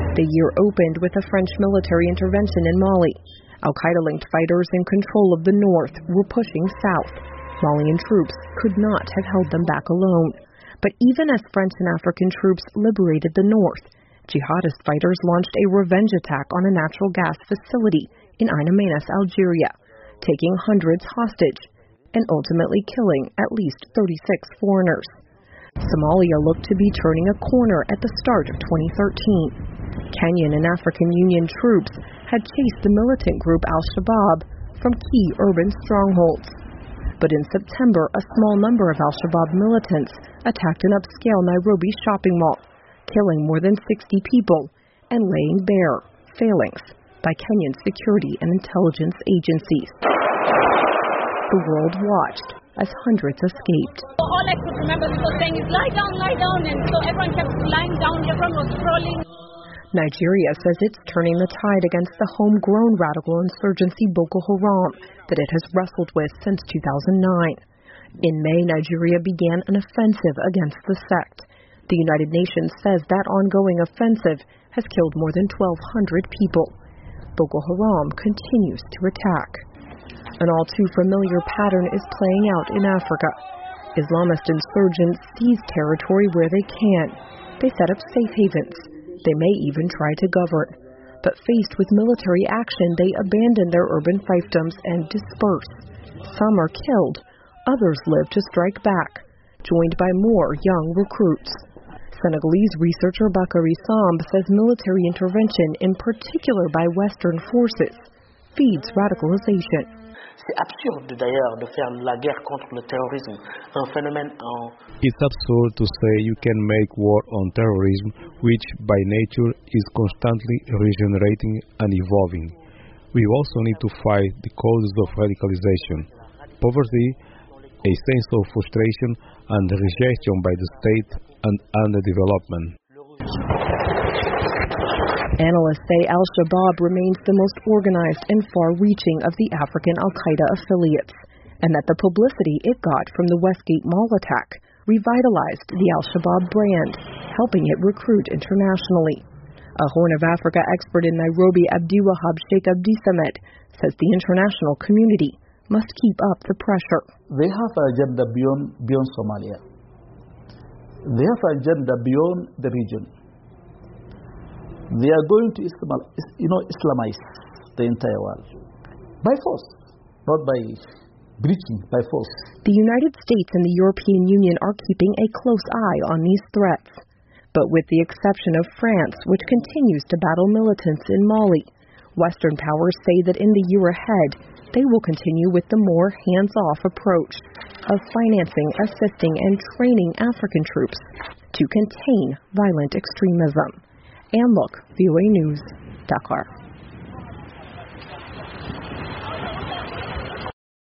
The year opened with a French military intervention in Mali. Al-Qaeda-linked fighters in control of the north were pushing south. Malian troops could not have held them back alone. But even as French and African troops liberated the north, jihadist fighters launched a revenge attack on a natural gas facility in Ain Amenas, Algeria, taking hundreds hostage and ultimately killing at least 36 foreigners. Somalia looked to be turning a corner at the start of 2013. Kenyan and African Union troops had chased the militant group Al-Shabaab from key urban strongholds. But in September, a small number of Al-Shabaab militants attacked an upscale Nairobi shopping mall, killing more than 60 people and laying bare failings by Kenyan security and intelligence agencies. The world watched as hundreds escaped. All I could remember people saying is, lie down, and so everyone kept lying down, everyone was crawling. Nigeria says it's turning the tide against the homegrown radical insurgency Boko Haram that it has wrestled with since 2009. In May, Nigeria began an offensive against the sect. The United Nations says that ongoing offensive has killed more than 1,200 people. Boko Haram continues to attack. An all-too-familiar pattern is playing out in Africa. Islamist insurgents seize territory where they can. They set up safe havens. They may even try to govern. But faced with military action, they abandon their urban fiefdoms and disperse. Some are killed. Others live to strike back, joined by more young recruits. Senegalese researcher Bakary Samb says military intervention, in particular by Western forces, feeds radicalization. C'est absurde d'ailleurs de faire la guerre contre le terrorisme, un phénomène en... It's absurd to say you can make war on terrorism, which by nature is constantly regenerating and evolving. We also need to fight the causes of radicalization, poverty, a sense of frustration and rejection by the state and underdevelopment. Analysts say Al-Shabaab remains the most organized and far-reaching of the African Al-Qaeda affiliates, and that the publicity it got from the Westgate Mall attack revitalized the Al-Shabaab brand, helping it recruit internationally. A Horn of Africa expert in Nairobi, Abdiwahab Sheikh Abdisamed, says the international community must keep up the pressure. They have an agenda beyond Somalia. They have an agenda beyond the region. They are going to Islamize the entire world by force, not by breaching, by force. The United States and the European Union are keeping a close eye on these threats. But with the exception of France, which continues to battle militants in Mali, Western powers say that in the year ahead, they will continue with the more hands-off approach of financing, assisting, and training African troops to contain violent extremism. Anne Look, VOA News, Dakar.